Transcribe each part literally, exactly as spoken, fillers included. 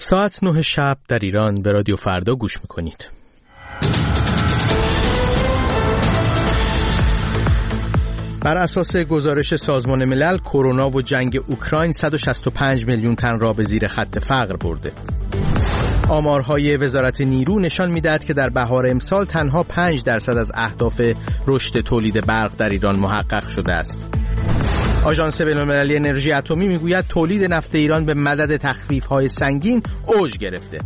ساعت نه شب در ایران به رادیو فردا گوش میکنید. بر اساس گزارش سازمان ملل، کرونا و جنگ اوکراین صد و شصت و پنج میلیون تن را به زیر خط فقر برده. آمارهای وزارت نیرو نشان می‌دهد که در بهار امسال تنها پنج درصد از اهداف رشد تولید برق در ایران محقق شده است. آژانس بین‌المللی انرژی اتمی میگوید تولید نفت ایران به مدد تخفیف‌های سنگین اوج گرفته.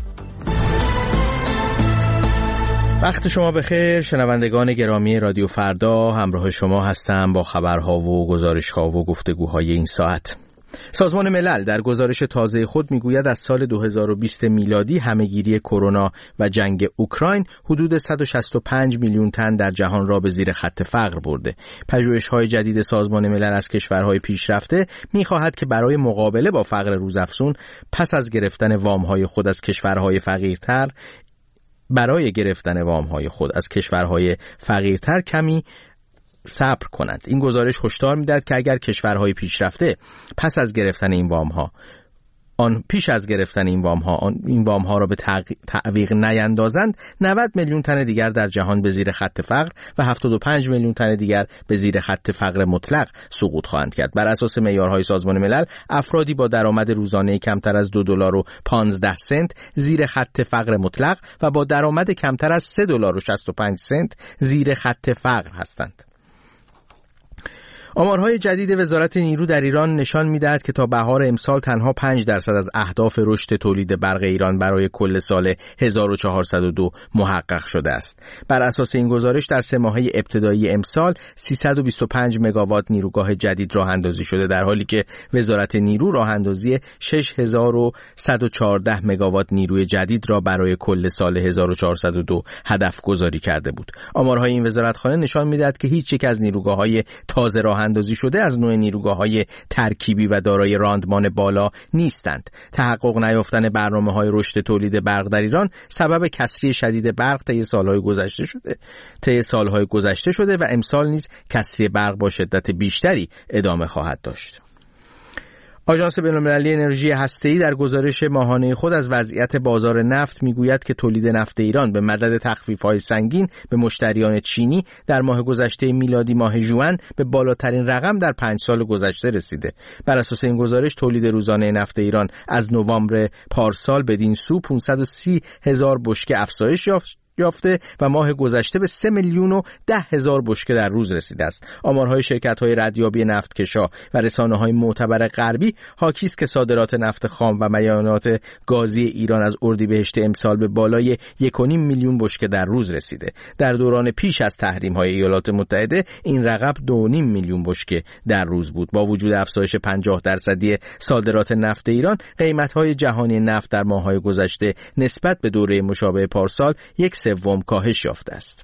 وقت شما بخیر شنوندگان گرامی رادیو فردا، همراه شما هستم با خبرها و گزارش‌ها و گفتگوهای این ساعت. سازمان ملل در گزارش تازه خود میگوید از سال دو هزار و بیست میلادی همهگیری کرونا و جنگ اوکراین حدود صد و شصت و پنج میلیون تن در جهان را به زیر خط فقر برده. پژوهش‌های جدید سازمان ملل از کشورهای پیشرفته می‌خواهد که برای مقابله با فقر روزافزون پس از گرفتن وام‌های خود از کشورهای فقیرتر برای گرفتن وام‌های خود از کشورهای فقیرتر کمی صبر کنند. این گزارش هشدار می‌دهد که اگر کشورهای پیشرفته پس از گرفتن این وام‌ها آن پیش از گرفتن این وام‌ها آن این وام‌ها را به تعویق نیندازند، نود میلیون تن دیگر در جهان به زیر خط فقر و هفتاد و پنج میلیون تن دیگر به زیر خط فقر مطلق سقوط خواهند کرد. بر اساس معیارهای سازمان ملل، افرادی با درآمد روزانه کمتر از دو دلار و پانزده سنت زیر خط فقر مطلق و با درآمد کمتر از سه دلار و شصت و پنج سنت زیر خط فقر هستند. آمارهای جدید وزارت نیرو در ایران نشان می‌دهد که تا بهار امسال تنها پنج درصد از اهداف رشد تولید برق ایران برای کل سال هزار و چهارصد و دو محقق شده است. بر اساس این گزارش در سه ماهه ابتدایی امسال سیصد و بیست و پنج مگاوات نیروگاه جدید راه‌اندازی شده، در حالی که وزارت نیرو راه‌اندازی شش هزار و صد و چهارده مگاوات نیروی جدید را برای کل سال هزار و چهارصد و دو هدف گذاری کرده بود. آمارهای این وزارتخانه نشان می‌دهد که هیچ یک از نیروگاه‌های تازه راه اندازی شده از نوع نیروگاه‌های ترکیبی و دارای راندمان بالا نیستند. تحقق نیافتن برنامه‌های رشد تولید برق در ایران سبب کسری شدید برق طی سال‌های گذشته شده. طی سال‌های گذشته شده و امسال نیز کسری برق با شدت بیشتری ادامه خواهد داشت. آژانس بین‌المللی انرژی هسته‌ای در گزارش ماهانه خود از وضعیت بازار نفت میگوید که تولید نفت ایران به مدد تخفیف‌های سنگین به مشتریان چینی در ماه گذشته میلادی ماه ژوئن به بالاترین رقم در پنج سال گذشته رسیده. بر اساس این گزارش تولید روزانه نفت ایران از نوامبر پارسال بدین سو پانصد و سی هزار بشکه افزایش یافت یافته و ماه گذشته به سه میلیون و ده هزار بشکه در روز رسیده است. آمارهای شرکت‌های ردیابی نفتکشا و رسانه‌های معتبر غربی حاکی است که صادرات نفت خام و معدنیات گازی ایران از اردیبهشت امسال به بالای یک و نیم میلیون بشکه در روز رسیده. در دوران پیش از تحریم‌های ایالات متحده این رقم دو و نیم میلیون بشکه در روز بود. با وجود افزایش پنجاه درصدی صادرات نفت ایران، قیمت‌های جهانی نفت در ماه‌های گذشته نسبت به دوره مشابه پارسال یک سوم کاهش یافته است.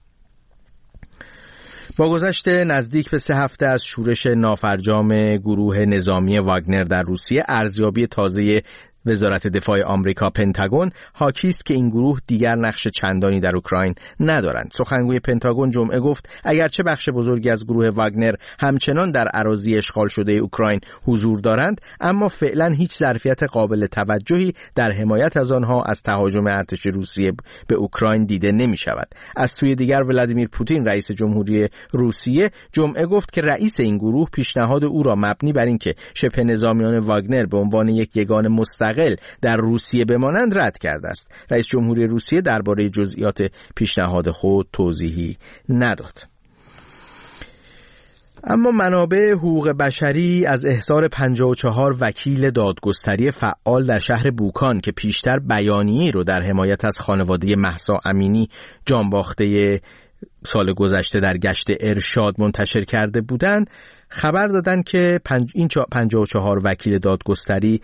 با گذشت نزدیک به سه هفته از شورش نافرجام گروه نظامی واگنر در روسیه، ارزیابی تازه وزارت دفاع آمریکا پنتاگون حاکی است که این گروه دیگر نقش چندانی در اوکراین ندارند. سخنگوی پنتاگون جمعه گفت اگرچه بخش بزرگی از گروه واگنر همچنان در اراضی اشغال شده اوکراین حضور دارند، اما فعلا هیچ ظرفیت قابل توجهی در حمایت از آنها از تهاجم ارتش روسیه به اوکراین دیده نمی شود. از سوی دیگر ولادیمیر پوتین رئیس جمهوری روسیه جمعه گفت که رئیس این گروه پیشنهاد او را مبنی بر اینکه شبه نظامیان واگنر به عنوان یک یگان مستقل در روسیه بمانند رد کرده است. رئیس جمهوری روسیه درباره جزئیات پیشنهاد خود توضیحی نداد. اما منابع حقوق بشری از احضار پنجاه و چهار وکیل دادگستری فعال در شهر بوکان که پیشتر بیانیه‌ای رو در حمایت از خانواده مهسا امینی جانباخته سال گذشته در گشت ارشاد منتشر کرده بودند، خبر دادند که پنج این پنجاه و چهار وکیل دادگستری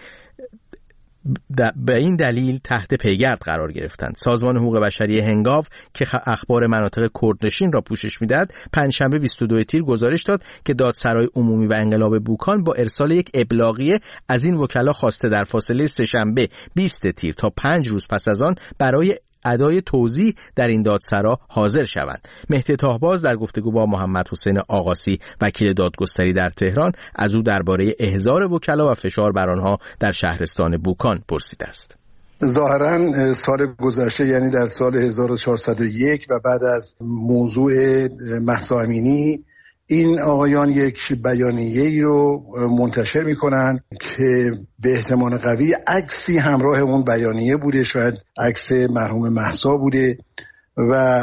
به این دلیل تحت پیگرد قرار گرفتند. سازمان حقوق بشری هنگاو که اخبار مناطق کردنشین را پوشش می‌دهد، پنجشنبه بیست و دوم تیر گزارش داد که دادسرای عمومی و انقلاب بوکان با ارسال یک ابلاغیه از این وکلا خواسته در فاصله سه‌شنبه بیست تیر تا پنج روز پس از آن برای ادای توضیح در این دادسرا حاضر شوند. مهدی طاهباز در گفتگو با محمد حسین آقاسی وکیل دادگستری در تهران از او درباره احضار وکلا و فشار بر آنها در شهرستان بوکان پرسیده است. ظاهرا سال گذشته، یعنی در سال هزار و چهارصد و یک و بعد از موضوع مهسا امینی، این آقایان یک بیانیه ای رو منتشر میکنن که به احتمال قوی عکسی همراه اون بیانیه بوده، شاید عکس مرحوم مهسا بوده و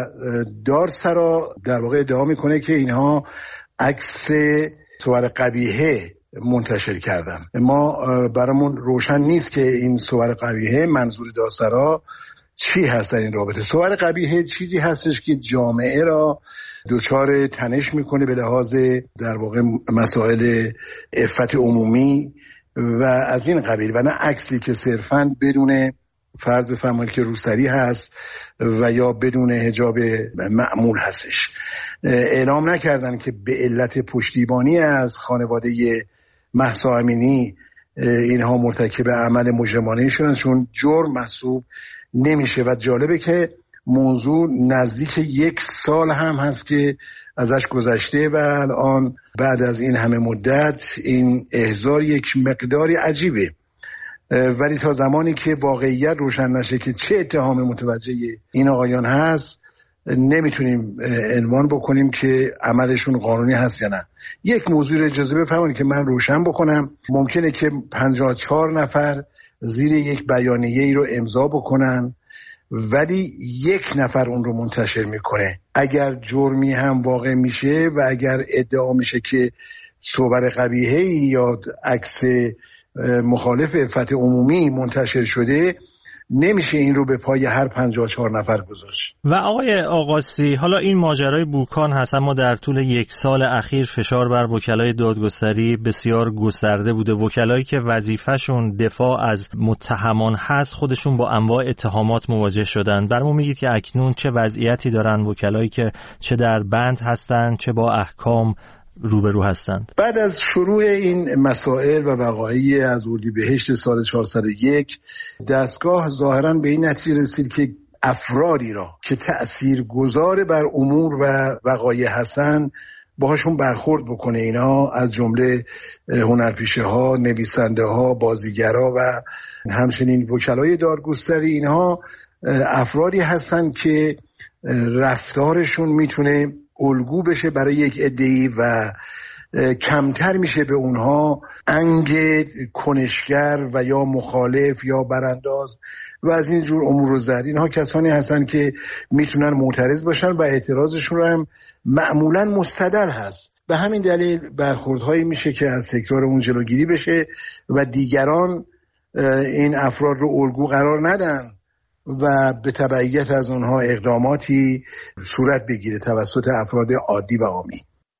دادسرا در واقع ادعا میکنه که اینها عکس صور قبیحه منتشر کردن. ما برامون روشن نیست که این صور قبیحه منظور دادسرا چی هست در این رابطه. صور قبیحه چیزی هستش که جامعه را دچار تنش میکنه به لحاظ در واقع مسائل عفت عمومی و از این قبیل، و نه عکسی که صرفاً بدون فرض بفرمایید که روسری هست و یا بدون حجاب معمول هستش. اعلام نکردن که به علت پشتیبانی از خانواده مهسا امینی اینها مرتکب عمل مجرمانه شدن، چون جرم محسوب نمیشه. و جالبه که موضوع نزدیک یک سال هم هست که ازش گذشته و الان بعد از این همه مدت این احضار یک مقداری عجیبه، ولی تا زمانی که واقعیت روشن نشه که چه اتهام متوجه این آقایان هست نمیتونیم عنوان بکنیم که عملشون قانونی هست یا نه. یک موضوع رو اجازه بفرمایید که من روشن بکنم. ممکنه که پنجاه و چهار نفر زیر یک بیانیه ای رو امضا بکنن ولی یک نفر اون رو منتشر میکنه. اگر جرمی هم واقع میشه و اگر ادعا میشه که صور قبیحه یا عکس مخالف عفت عمومی منتشر شده، نمیشه این رو به پای هر پنجاه و چهار نفر گذاشت. و آقای آقاسی، حالا این ماجرای بوکان هست، اما در طول یک سال اخیر فشار بر وکلای دادگستری بسیار گسترده بوده. وکلایی که وظیفه‌شون دفاع از متهمان هست خودشون با انواع اتهامات مواجه شدن. برامون میگید که اکنون چه وضعیتی دارن وکلایی که چه در بند هستن چه با احکام روبرو هستند؟ بعد از شروع این مسائل و وقایع از اردیبهشت سال چهارصد و یک، دستگاه ظاهراً به این نتیجه رسید که افرادی را که تأثیرگذار بر امور و وقایع هستند باهاشون برخورد بکنه. اینا از جمله هنرپیشه ها، نویسنده ها، بازیگرا و همچنین وکلای دادگستری، اینها افرادی هستند که رفتارشون میتونه الگو بشه برای یک عده‌ای و کمتر میشه به اونها انگ کنشگر و یا مخالف یا برانداز و از این جور امور رو زد. اینها کسانی هستن که میتونن معترض باشن و اعتراضشون هم معمولا مستدل هست. به همین دلیل برخوردهایی میشه که از تکرار اون جلوگیری بشه و دیگران این افراد رو الگو قرار ندن و به تبعیت از اونها اقداماتی صورت بگیره توسط افراد عادی و عامی.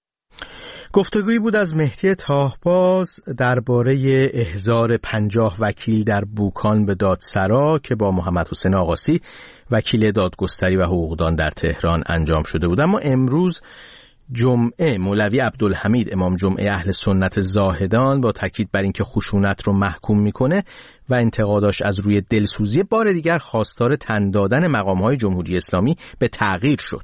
گفتگویی بود از مهدی تاهباز درباره احضار پنجاه وکیل در بوکان به دادسرا که با محمد حسین آقاسی وکیل دادگستری و حقوقدان در تهران انجام شده بود. اما امروز جمعه مولوی عبدالحمید امام جمعه اهل سنت زاهدان با تاکید بر اینکه خشونت رو محکوم میکنه و انتقاداش از روی دلسوزی بار دیگر خواستار تن دادن مقام‌های جمهوری اسلامی به تغییر شد.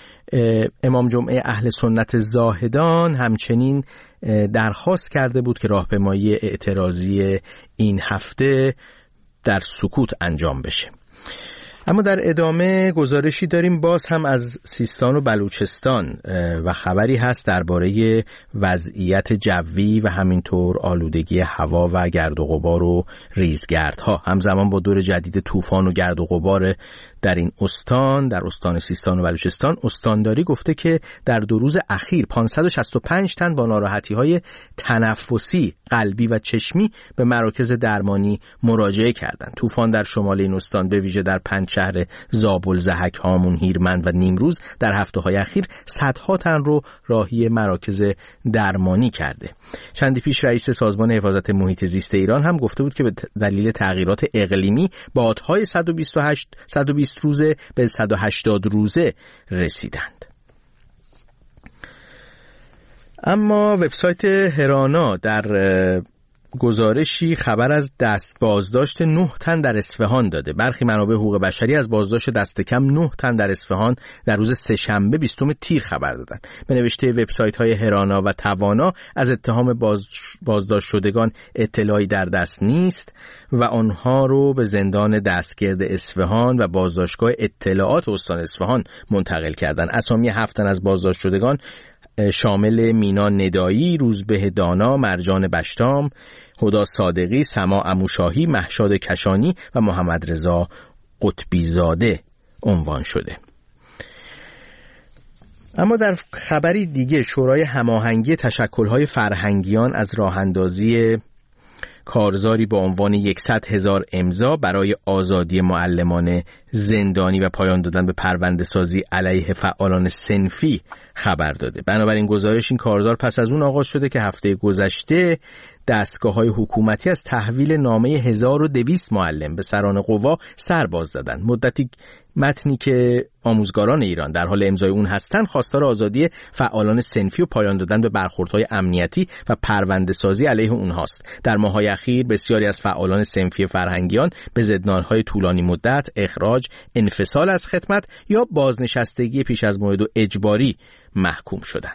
امام جمعه اهل سنت زاهدان همچنین درخواست کرده بود که راهپیمایی اعتراضی این هفته در سکوت انجام بشه. اما در ادامه گزارشی داریم باز هم از سیستان و بلوچستان و خبری هست درباره وضعیت جوی و همینطور آلودگی هوا و گرد و غبار و ریزگردها. همزمان با دور جدید طوفان و گرد و غبار در این استان، در استان سیستان و بلوچستان، استانداری گفته که در دو روز اخیر پانصد و شصت و پنج تن با ناراحتی‌های تنفسی، قلبی و چشمی به مراکز درمانی مراجعه کردند. طوفان در شمال این استان به ویژه در پنج شهر زابل، ضحک، هامون، هیرمند و نیمروز در هفته‌های اخیر صدها تن رو راهی مراکز درمانی کرده. چندی پیش رئیس سازمان حفاظت محیط زیست ایران هم گفته بود که به دلیل تغییرات اقلیمی بادهای صد و بیست و هشت صد و بیست روزه به صد و هشتاد روزه رسیدند. اما وبسایت هرانا در گزارشی خبر از دست بازداشت نه تن در اصفهان داده. برخی منابع حقوق بشری از بازداشت دست کم نه تن در اصفهان در روز سه‌شنبه بیستم تیر خبر دادند. به نوشته وبسایت‌های هرانا و توانا از اتهام باز بازداشت شدگان اطلاعی در دست نیست و آنها رو به زندان دستگرد اصفهان و بازداشتگاه اطلاعات استان اصفهان منتقل کردند. اسامی هفت تن از بازداشت شدگان شامل مینا ندایی، روزبه دانا، مرجان بشتام، هدا صادقی، سما عموشاهی، مهشاد کشانی و محمد رضا قطبی زاده عنوان شده. اما در خبری دیگه، شورای هماهنگی تشکل‌های فرهنگیان از راه‌اندازی کارزاری با عنوان صد هزار امضا برای آزادی معلمان زندانی و پایان دادن به پرونده سازی علیه فعالان صنفی خبر داده. بنابراین گزارش این کارزار پس از اون آغاز شده که هفته گذشته دستگاه‌های حکومتی از تحویل نامه هزار و دویست معلم به سران قوا سر باز زدند. مدتی متنی که آموزگاران ایران در حال امضای اون هستند خواستار آزادی فعالان صنفی و پایان دادن به برخوردهای امنیتی و پرونده سازی علیه اونهاست. در ماه‌های اخیر بسیاری از فعالان صنفی فرهنگیان به زندان‌های طولانی مدت، اخراج، انفصال از خدمت یا بازنشستگی پیش از موعد و اجباری محکوم شدند.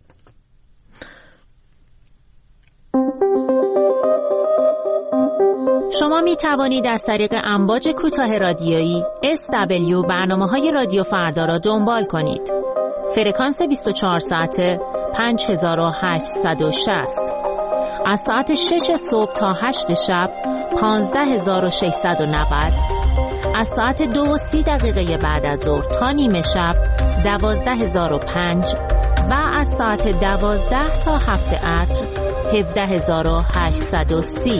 شما می توانید از طریق امواج کوتاه رادیویی اس دبلیو برنامه‌های رادیو فردا را دنبال کنید. فرکانس بیست و چهار ساعته پنج هزار و هشتصد و شصت، از ساعت شش صبح تا هشت شب پانزده هزار و ششصد و نود، از ساعت دو و سی دقیقه بعد از ظهر تا نیمه شب دوازده هزار و پنج و از ساعت دوازده تا هفت عصر هفده هزار و هشتصد و سی.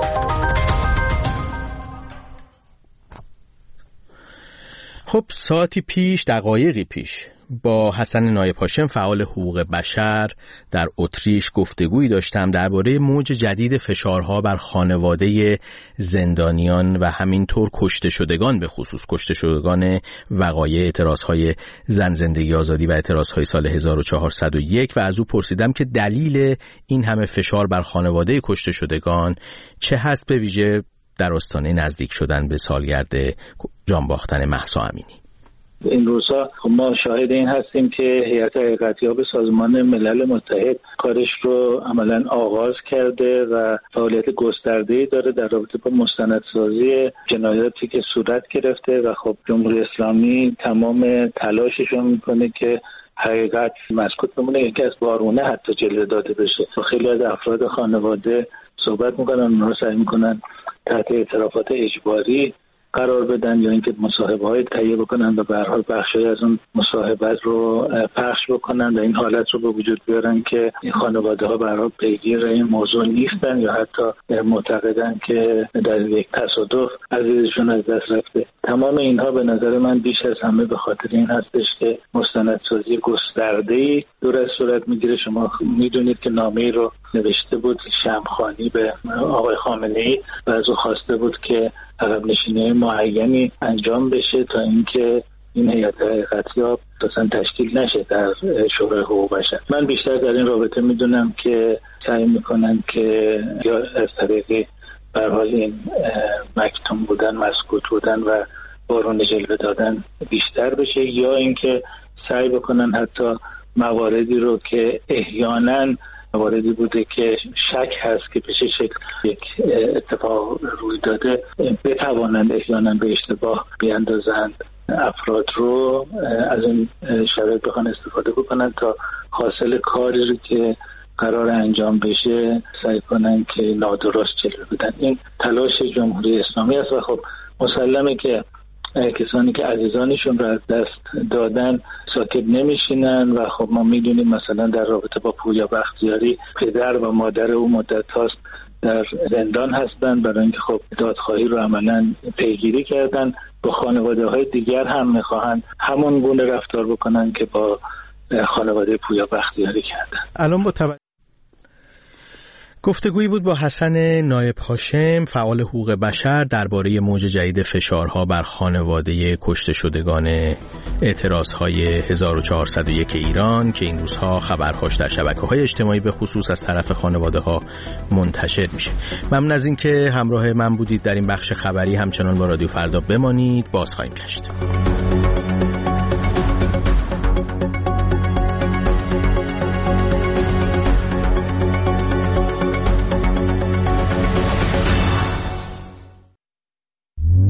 خب ساعتی پیش، دقایقی پیش با حسن نایب هاشم فعال حقوق بشر در اتریش گفتگویی داشتم درباره موج جدید فشارها بر خانواده زندانیان و همینطور کشته شدگان، به خصوص کشته شدگان وقایع اعتراضهای زن زندگی آزادی و اعتراضهای سال هزار و چهارصد و یک و از او پرسیدم که دلیل این همه فشار بر خانواده کشته شدگان چه هست، به ویژه در آستانه نزدیک شدن به سالگرد جان باختن مهسا امینی. این روزها ما شاهد این هستیم که هیئت حقیقتیاب سازمان ملل متحد کارش رو عملاً آغاز کرده و فعالیت گسترده‌ای داره در رابطه با مستندسازی جنایاتی که صورت گرفته و خب جمهوری اسلامی تمام تلاشش رو میکنه که حقیقت مسکوت بمونه، یکی از بارونه حتی جلوه داده بشه. خیلی از افراد خانواده صحبت میکنن، اونها رو سعی میکنن تحت اعترافات اجباری قرار بدن یا اینکه مصاحبه‌های تهیه بکنن و به هر حال بخشی از اون مصاحبت رو پخش بکنن و این حالت رو به وجود بیارن که این خانواده‌ها به هر حال پیگیر این موضوع نیستن یا حتی معتقدن که در یک تصادف عزیزشون از دست رفته. تمام اینها به نظر من بیش از همه به خاطر این هستش که مستندسازی گسترده‌ای دور از صورت میگیره. شما میدونید که نامه‌ای رو نوشته بود شمخانی به آقای خامنه‌ای و از او خواسته بود که عقب نشینی معینی انجام بشه تا اینکه این هیئت حقیقتیاب اصلا تشکیل نشه در شورای حقوق بشر. من بیشتر در این رابطه میدونم که سعی میکنن که یا از طریق به هر حال این مکتوم بودن، مسکوت بودن و بارون جلوه دادن بیشتر بشه یا اینکه سعی بکنن حتی مواردی رو که احیانا مواردی بوده که شک هست که به چه شکل یک اتفاق روی داده بتوانند احیانا به اشتباه بیاندازند افراد رو، از این شرایط بخوان استفاده بکنن تا حاصل کاری رو که قرار انجام بشه سعی کنن که نادرست جلوه بدن. این تلاش جمهوری اسلامی است و خب مسلمه که کسانی که عزیزانشون رو از دست دادن ساکت نمیشینن و خب ما میدونیم مثلا در رابطه با پویا بختیاری پدر و مادر او مدت هاست در زندان هستن برای اینکه خب دادخواهی رو عملا پیگیری کردن. با خانواده های دیگر هم میخواهن همون گونه رفتار بکنن که با خانواده پویا بختیاری کردن. الان با توجه گفتگویی بود با حسن نایب هاشم، فعال حقوق بشر، درباره موج جدید فشارها بر خانواده کشته شدگان اعتراضهای هزار و چهارصد و یک ایران که این روزها خبرهاش در شبکه‌های اجتماعی به خصوص از طرف خانواده‌ها منتشر میشه. ممنون از اینکه همراه من بودید در این بخش خبری. همچنان با رادیو فردا بمانید، باز خواهیم گشت.